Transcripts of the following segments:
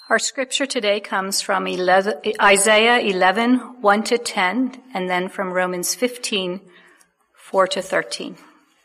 Our scripture today comes from Isaiah 11, 1-10, and then from Romans 15, 4-13.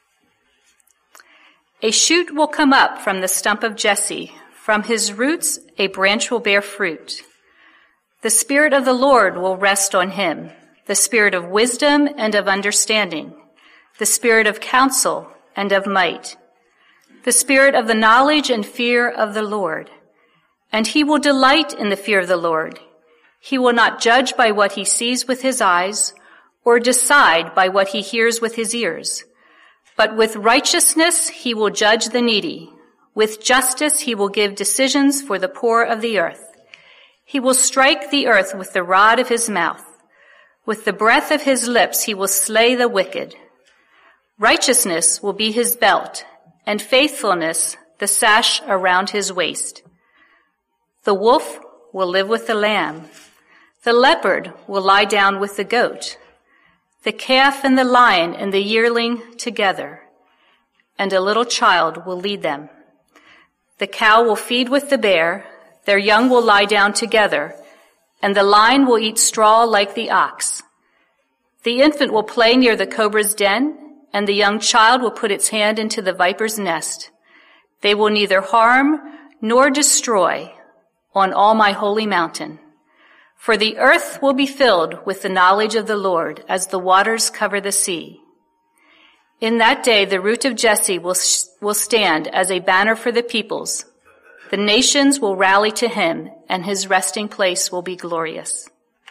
A shoot will come up from the stump of Jesse. From his roots a branch will bear fruit. The Spirit of the Lord will rest on him, the Spirit of wisdom and of understanding, the Spirit of counsel and of might, the Spirit of the knowledge and fear of the Lord. And he will delight in the fear of the Lord. He will not judge by what he sees with his eyes, or decide by what he hears with his ears. But with righteousness he will judge the needy. With justice he will give decisions for the poor of the earth. He will strike the earth with the rod of his mouth. With the breath of his lips he will slay the wicked. Righteousness will be his belt, and faithfulness the sash around his waist. The wolf will live with the lamb. The leopard will lie down with the goat. The calf and the lion and the yearling together, and a little child will lead them. The cow will feed with the bear. Their young will lie down together, and the lion will eat straw like the ox. The infant will play near the cobra's den, and the young child will put its hand into the viper's nest. They will neither harm nor destroy on all my holy mountain. For the earth will be filled with the knowledge of the Lord as the waters cover the sea. In that day the root of Jesse will stand as a banner for the peoples. The nations will rally to him, and his resting place will be glorious.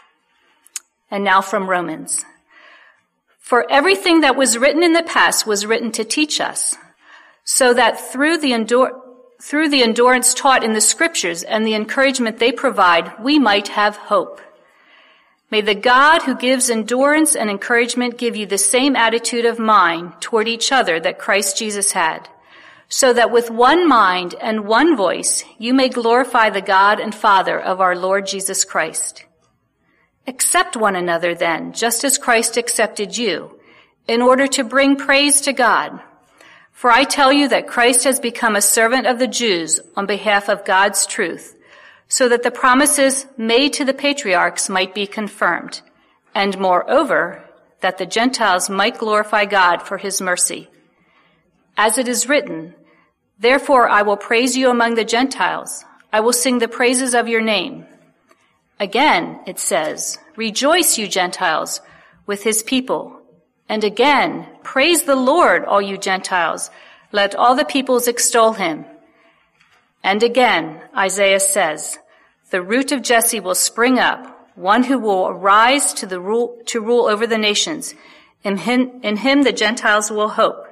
And now from Romans. For everything that was written in the past was written to teach us, so that through the endurance taught in the scriptures and the encouragement they provide, we might have hope. May the God who gives endurance and encouragement give you the same attitude of mind toward each other that Christ Jesus had, so that with one mind and one voice you may glorify the God and Father of our Lord Jesus Christ. Accept one another then, just as Christ accepted you, in order to bring praise to God. For I tell you that Christ has become a servant of the Jews on behalf of God's truth, so that the promises made to the patriarchs might be confirmed, and moreover, that the Gentiles might glorify God for his mercy. As it is written, therefore I will praise you among the Gentiles. I will sing the praises of your name. Again, it says, rejoice, you Gentiles, with his people. And again, praise the Lord, all you Gentiles. Let all the peoples extol him. And again, Isaiah says, the root of Jesse will spring up, one who will arise to rule over the nations. In him the Gentiles will hope.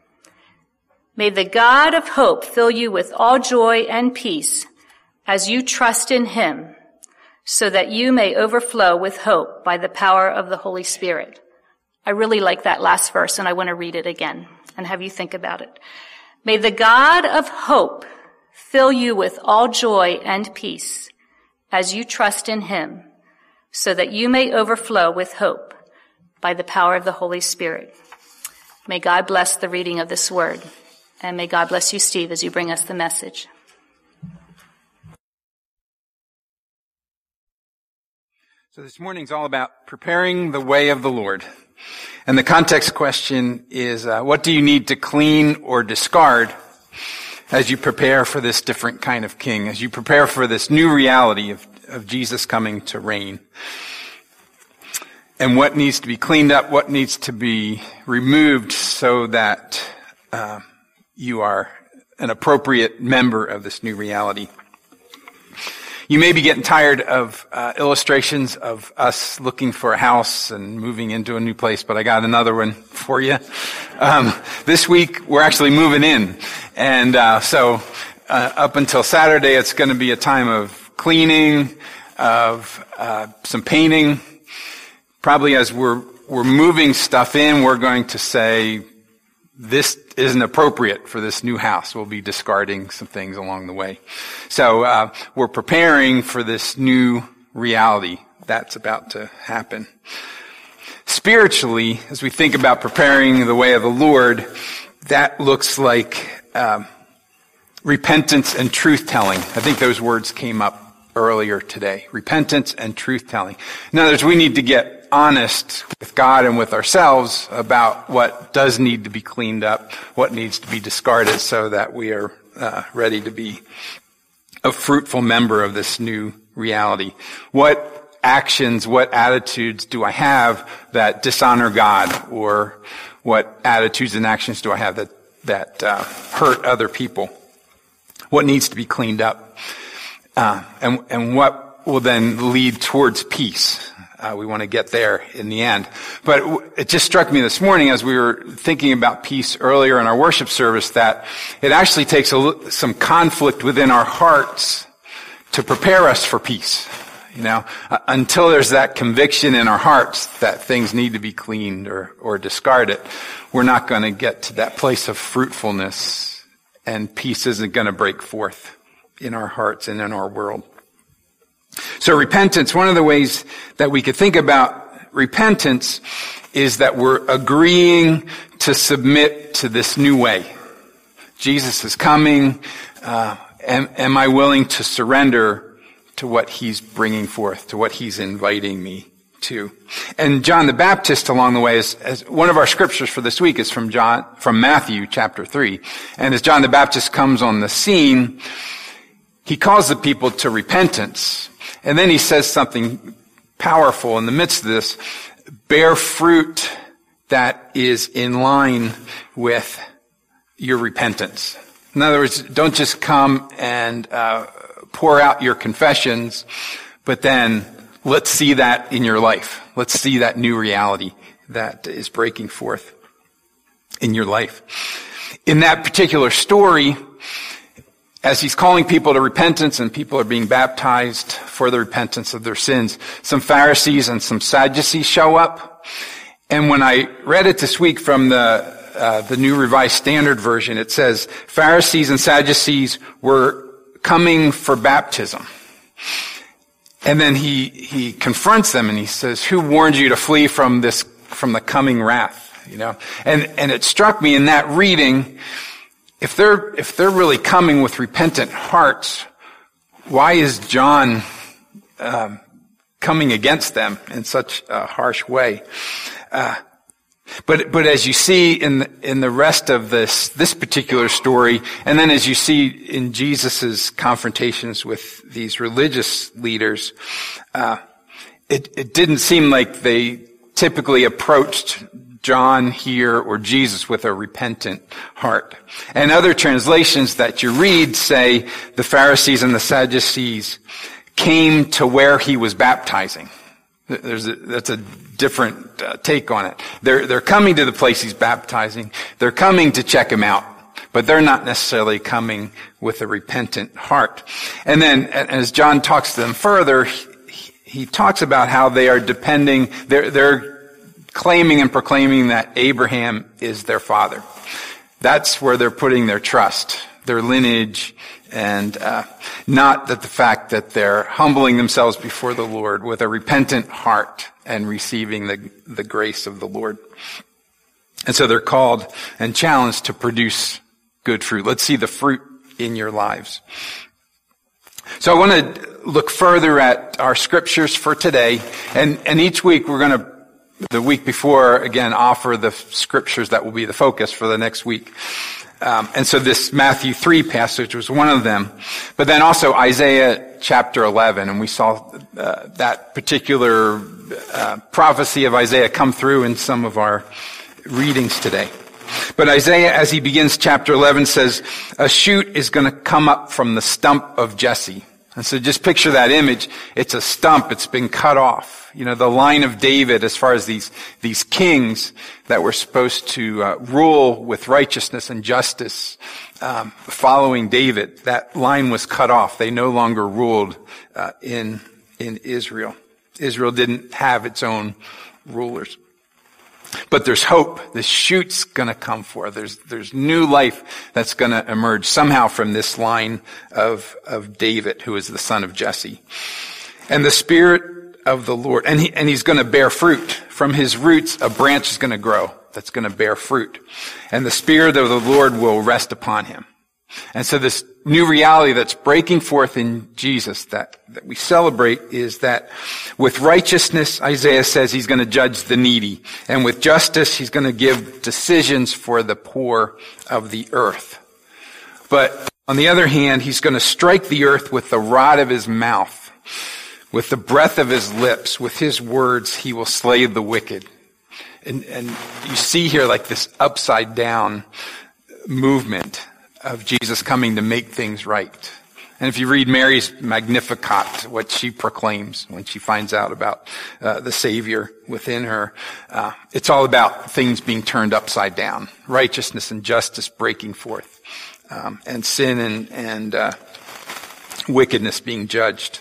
May the God of hope fill you with all joy and peace as you trust in him, so that you may overflow with hope by the power of the Holy Spirit. I really like that last verse, and I want to read it again and have you think about it. May the God of hope fill you with all joy and peace as you trust in him, so that you may overflow with hope by the power of the Holy Spirit. May God bless the reading of this word, and may God bless you, Steve, as you bring us the message. So this morning's all about preparing the way of the Lord. And the context question is, what do you need to clean or discard as you prepare for this different kind of king, as you prepare for this new reality of Jesus coming to reign? And what needs to be cleaned up, what needs to be removed so that you are an appropriate member of this new reality. You may be getting tired of illustrations of us looking for a house and moving into a new place, but I got another one for you. This week, we're actually moving in. And so up until Saturday, it's going to be a time of cleaning, of some painting. Probably as we're moving stuff in, we're going to say, this isn't appropriate for this new house. We'll be discarding some things along the way. So we're preparing for this new reality that's about to happen. Spiritually, as we think about preparing the way of the Lord, that looks like repentance and truth-telling. I think those words came up earlier today. Repentance and truth-telling. In other words, we need to get honest with God and with ourselves about what does need to be cleaned up, what needs to be discarded, so that we are ready to be a fruitful member of this new reality. What actions, what attitudes do I have that dishonor God, or what attitudes and actions do I have that hurt other people? What needs to be cleaned up? And what will then lead towards peace? We want to get there in the end. But it just struck me this morning as we were thinking about peace earlier in our worship service that it actually takes some conflict within our hearts to prepare us for peace. Until there's that conviction in our hearts that things need to be cleaned or discarded, we're not going to get to that place of fruitfulness, and peace isn't going to break forth in our hearts and in our world. So repentance, one of the ways that we could think about repentance is that we're agreeing to submit to this new way. Jesus is coming. Am I willing to surrender to what he's bringing forth, to what he's inviting me to? And John the Baptist along the way as one of our scriptures for this week is from Matthew chapter 3. And as John the Baptist comes on the scene, he calls the people to repentance. And then he says something powerful in the midst of this: bear fruit that is in line with your repentance. In other words, don't just come and pour out your confessions, but then let's see that in your life. Let's see that new reality that is breaking forth in your life. In that particular story, as he's calling people to repentance and people are being baptized for the repentance of their sins, some Pharisees and some Sadducees show up. And when I read it this week from the New Revised Standard Version, it says Pharisees and Sadducees were coming for baptism. And then he confronts them and he says, who warned you to flee from the coming wrath? And it struck me in that reading, if they're really coming with repentant hearts, why is John coming against them in such a harsh way? But as you see in the rest of this particular story, and then as you see in Jesus's confrontations with these religious leaders, it didn't seem like they typically approached John here or Jesus with a repentant heart. And other translations that you read say the Pharisees and the Sadducees came to where he was baptizing. That's a different take on it. They're coming to the place he's baptizing. They're coming to check him out, but they're not necessarily coming with a repentant heart. And then as John talks to them further, he talks about how they are depending, they're claiming and proclaiming that Abraham is their father. That's where they're putting their trust, their lineage, and not that the fact that they're humbling themselves before the Lord with a repentant heart and receiving the grace of the Lord. And so they're called and challenged to produce good fruit. Let's see the fruit in your lives. So I want to look further at our scriptures for today, and each week we're going to, the week before, again, offer the scriptures that will be the focus for the next week. And so this Matthew 3 passage was one of them. But then also Isaiah chapter 11. And we saw that particular prophecy of Isaiah come through in some of our readings today. But Isaiah, as he begins chapter 11, says, a shoot is going to come up from the stump of Jesse. And so just picture that image. It's a stump. It's been cut off. The line of David, as far as these kings that were supposed to rule with righteousness and justice, following David, that line was cut off. They no longer ruled in Israel. Israel didn't have its own rulers. But there's hope. The shoot's going to come forth. There's new life that's going to emerge somehow from this line of David, who is the son of Jesse. And the Spirit of the Lord, and he's going to bear fruit. From his roots, a branch is going to grow that's going to bear fruit. And the Spirit of the Lord will rest upon him. And so this new reality that's breaking forth in Jesus that we celebrate is that with righteousness, Isaiah says he's going to judge the needy. And with justice, he's going to give decisions for the poor of the earth. But on the other hand, he's going to strike the earth with the rod of his mouth, with the breath of his lips. With his words, he will slay the wicked. And you see here like this upside down movement of Jesus coming to make things right. And if you read Mary's Magnificat, what she proclaims when she finds out about the Savior within her, it's all about things being turned upside down, righteousness and justice breaking forth, and sin and wickedness being judged.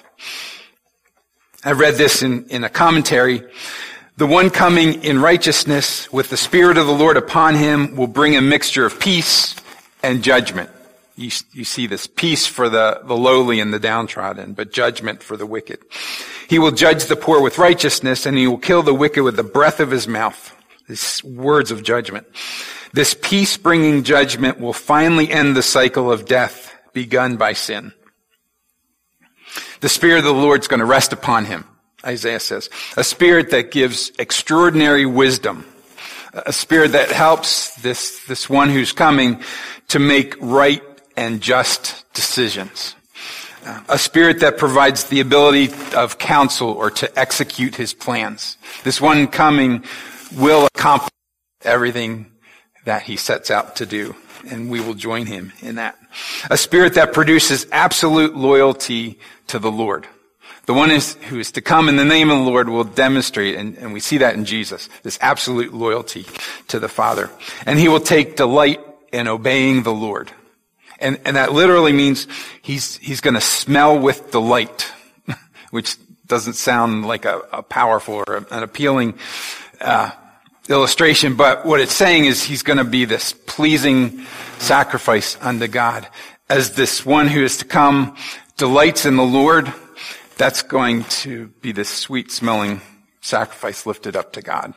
I read this in a commentary. The one coming in righteousness with the Spirit of the Lord upon him will bring a mixture of peace and judgment. You see this peace for the lowly and the downtrodden, but judgment for the wicked. He will judge the poor with righteousness, and he will kill the wicked with the breath of his mouth. These words of judgment. This peace-bringing judgment will finally end the cycle of death begun by sin. The Spirit of the Lord is going to rest upon him, Isaiah says. A Spirit that gives extraordinary wisdom. A Spirit that helps this one who's coming to make right and just decisions. A Spirit that provides the ability of counsel or to execute his plans. This one coming will accomplish everything that he sets out to do, and we will join him in that. A Spirit that produces absolute loyalty to the Lord. The one who is to come in the name of the Lord will demonstrate, and we see that in Jesus, this absolute loyalty to the Father. And he will take delight in obeying the Lord. And that literally means he's going to smell with delight, which doesn't sound like a powerful or an appealing illustration, but what it's saying is he's going to be this pleasing sacrifice unto God. As this one who is to come delights in the Lord, that's going to be this sweet-smelling sacrifice lifted up to God.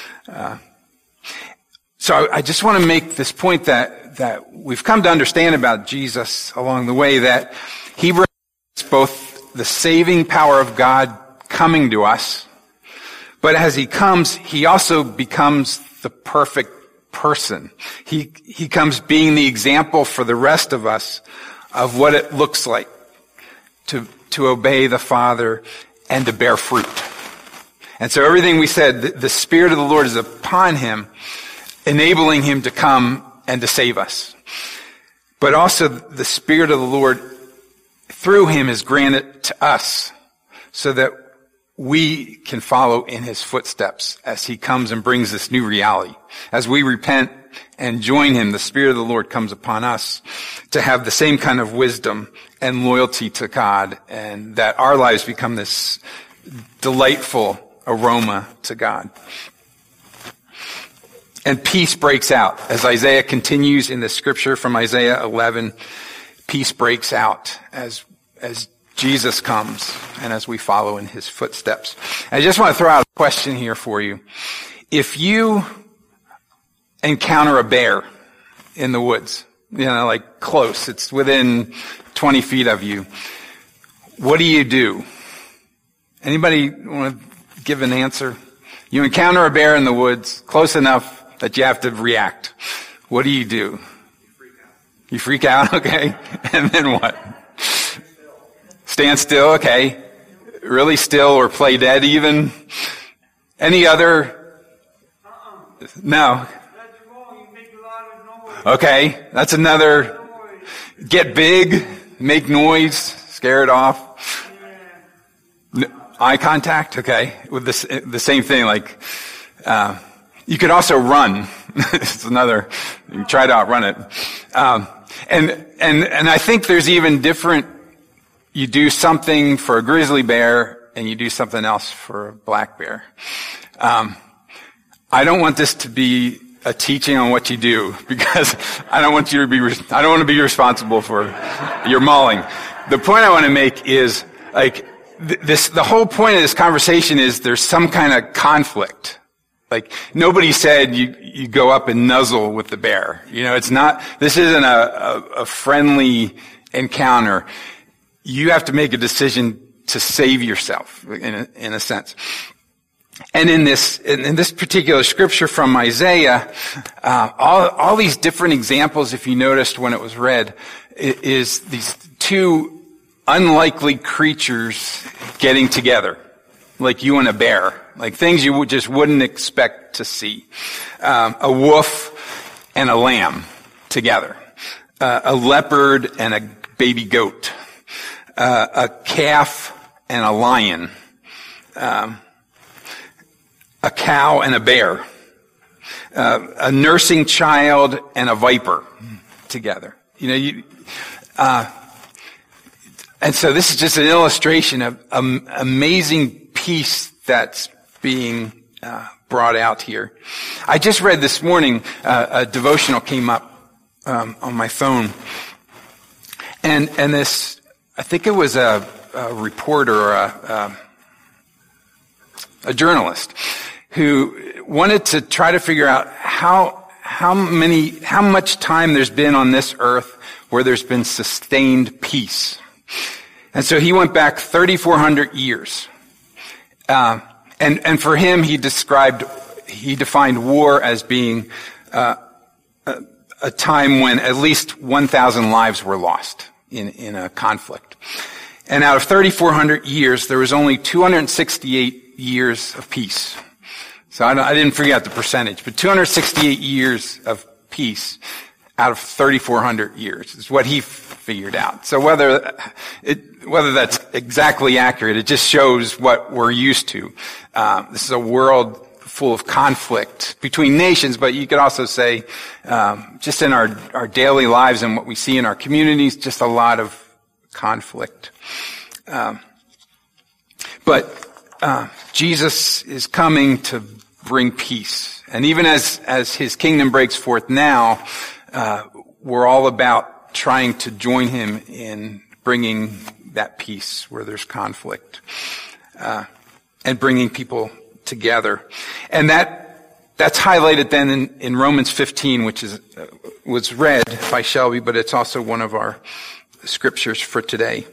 So I just want to make this point that we've come to understand about Jesus along the way, that he represents both the saving power of God coming to us, but as he comes, he also becomes the perfect person. He comes being the example for the rest of us of what it looks like to obey the Father and to bear fruit. And so everything we said, the Spirit of the Lord is upon him, enabling him to come and to save us. But also the Spirit of the Lord through him is granted to us so that we can follow in his footsteps as he comes and brings this new reality. As we repent and join him, the Spirit of the Lord comes upon us to have the same kind of wisdom and loyalty to God, and that our lives become this delightful aroma to God. And peace breaks out. As Isaiah continues in the scripture from Isaiah 11, peace breaks out as Jesus comes and as we follow in his footsteps. I just want to throw out a question here for you. If you encounter a bear in the woods, like close, it's within 20 feet of you, what do? Anybody want to give an answer? You encounter a bear in the woods, close enough that you have to react. What do? You freak out, okay. And then what? Stand still, okay. Really still or play dead even? Any other? No. Okay, that's another. Get big, make noise, scare it off. Eye contact, okay. With the same thing, like, you could also run. It's another, you can try to outrun it. And I think there's even different, you do something for a grizzly bear and you do something else for a black bear. I don't want this to be a teaching on what you do, because I don't want to be responsible for your mauling. The point I want to make is, like, the whole point of this conversation is there's some kind of conflict. Like, nobody said you go up and nuzzle with the bear. This isn't a friendly encounter. You have to make a decision to save yourself, in a sense. And in this particular scripture from Isaiah, all these different examples, if you noticed when it was read, is these two unlikely creatures getting together, like you and a bear, like things you just wouldn't expect to see. A wolf and a lamb together, a leopard and a baby goat, a calf and a lion, a cow and a bear, a nursing child and a viper together. And so this is just an illustration of amazing peace that's being brought out here. I just read this morning, a devotional came up on my phone, and this, I think it was a reporter or a journalist who wanted to try to figure out how much time there's been on this earth where there's been sustained peace. And so he went back 3,400 years. And for him, he defined war as being a time when at least 1,000 lives were lost in a conflict. And out of 3,400 years, there was only 268 years of peace. So I didn't forget the percentage, but 268 years of peace out of 3,400 years is what he figured out. So whether that's exactly accurate, it just shows what we're used to. This is a world full of conflict between nations, but you could also say, just in our daily lives and what we see in our communities, just a lot of conflict. But Jesus is coming to bring peace. And even as his kingdom breaks forth now, we're all about trying to join him in bringing that peace where there's conflict, and bringing people together. And that's highlighted then in Romans 15, which was read by Shelby, but it's also one of our scriptures for today.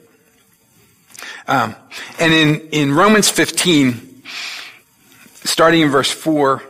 And in Romans 15, starting in verse 4,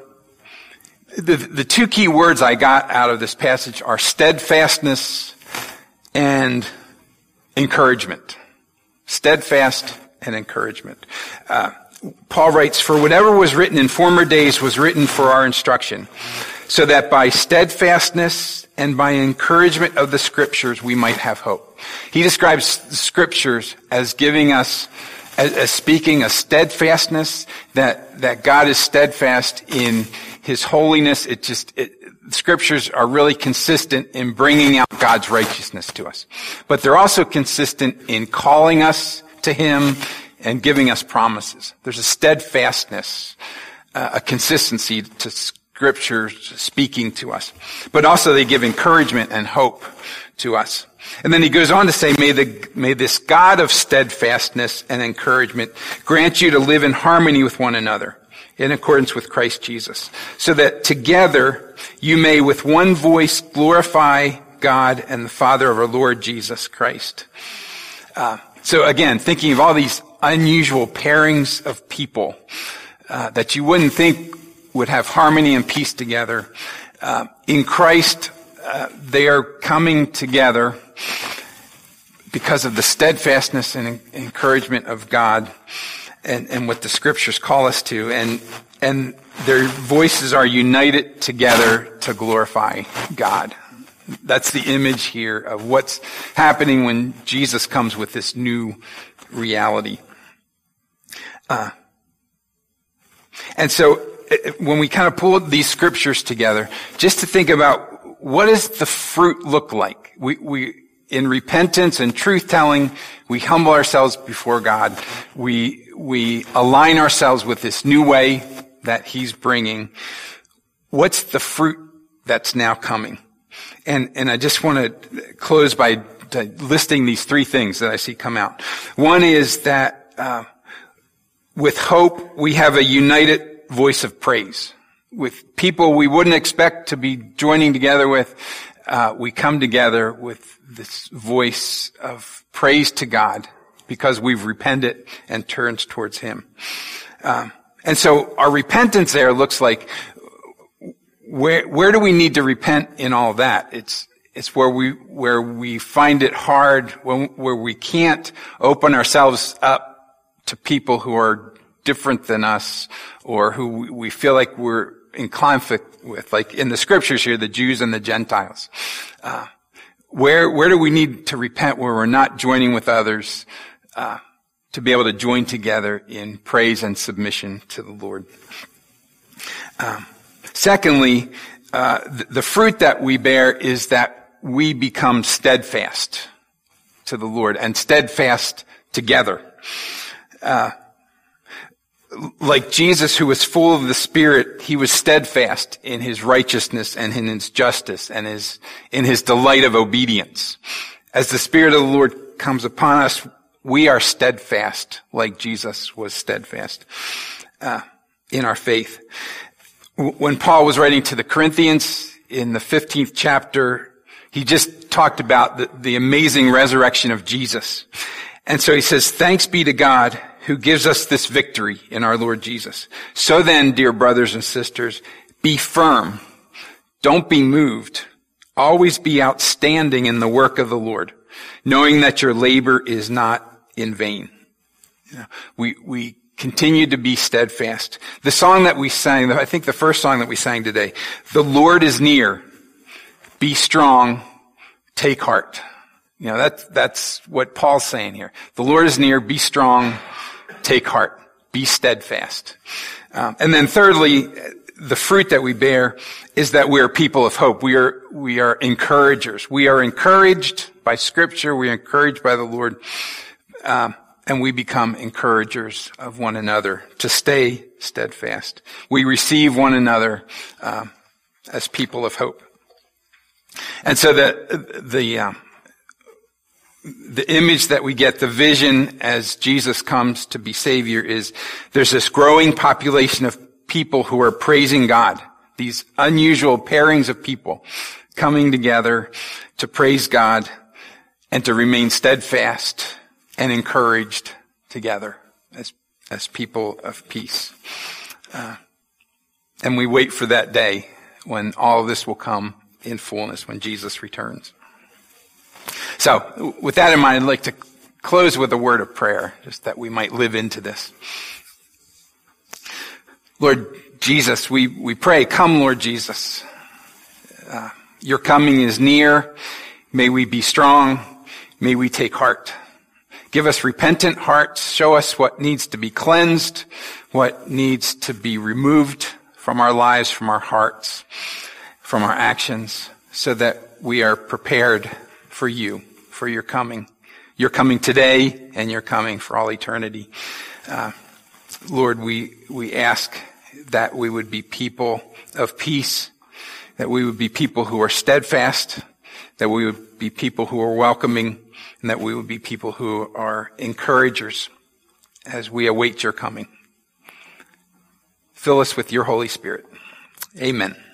the two key words I got out of this passage are steadfastness and encouragement. Steadfast and encouragement. Paul writes, "For whatever was written in former days was written for our instruction, so that by steadfastness and by encouragement of the scriptures we might have hope." He describes the scriptures as giving us, as speaking a steadfastness, that God is steadfast in his holiness. Scriptures are really consistent in bringing out God's righteousness to us. But they're also consistent in calling us to him and giving us promises. There's a steadfastness, a consistency to scriptures speaking to us. But also they give encouragement and hope to us. And then he goes on to say, may this God of steadfastness and encouragement grant you to live in harmony with one another, in accordance with Christ Jesus, so that together you may with one voice glorify God and the Father of our Lord Jesus Christ. So again, thinking of all these unusual pairings of people that you wouldn't think would have harmony and peace together. In Christ, they are coming together because of the steadfastness and encouragement of God and what the scriptures call us to. And their voices are united together to glorify God. That's the image here of what's happening when Jesus comes with this new reality. And so when we kind of pull these scriptures together, just to think about what does the fruit look like? We in repentance and truth-telling, we humble ourselves before God. We align ourselves with this new way that he's bringing. What's the fruit that's now coming? And I just want to close by listing these three things that I see come out. One is that with hope, we have a united voice of praise. with people we wouldn't expect to be joining together with. We come together with this voice of praise to God because we've repented and turned towards Him. And so our repentance there looks like, where do we need to repent in all that? It's where we find it hard, where we can't open ourselves up to people who are different than us, or who we feel like we're in conflict with, like in the scriptures here, the Jews and the Gentiles. Where do we need to repent where we're not joining with others, to be able to join together in praise and submission to the Lord? Secondly, the fruit that we bear is that we become steadfast to the Lord and steadfast together. Like Jesus, who was full of the Spirit, he was steadfast in his righteousness and in his justice and in his delight of obedience. As the Spirit of the Lord comes upon us, we are steadfast like Jesus was steadfast in our faith. When Paul was writing to the Corinthians in the 15th chapter, he just talked about the amazing resurrection of Jesus. And so he says, "Thanks be to God who gives us this victory in our Lord Jesus. So then, dear brothers and sisters, be firm. Don't be moved. Always be outstanding in the work of the Lord, knowing that your labor is not in vain." We continue to be steadfast. The song that we sang, I think the first song that we sang today, "The Lord is near. Be strong. Take heart." That's what Paul's saying here. The Lord is near. Be strong. Take heart. Be steadfast. And then thirdly, the fruit that we bear is that we are people of hope. We are encouragers. We are encouraged by Scripture. We are encouraged by the Lord. And we become encouragers of one another to stay steadfast. We receive one another as people of hope. And so the image that we get, the vision as Jesus comes to be Savior, is there's this growing population of people who are praising God. These unusual pairings of people coming together to praise God and to remain steadfast and encouraged together as people of peace. And we wait for that day when all of this will come in fullness, when Jesus returns. So, with that in mind, I'd like to close with a word of prayer, just that we might live into this. Lord Jesus, we pray, come Lord Jesus. Your coming is near. May we be strong. May we take heart. Give us repentant hearts. Show us what needs to be cleansed, what needs to be removed from our lives, from our hearts, from our actions, so that we are prepared for you, for your coming. You're coming today, and you're coming for all eternity. Lord, we ask that we would be people of peace, that we would be people who are steadfast, that we would be people who are welcoming, and that we would be people who are encouragers as we await your coming. Fill us with your Holy Spirit. Amen.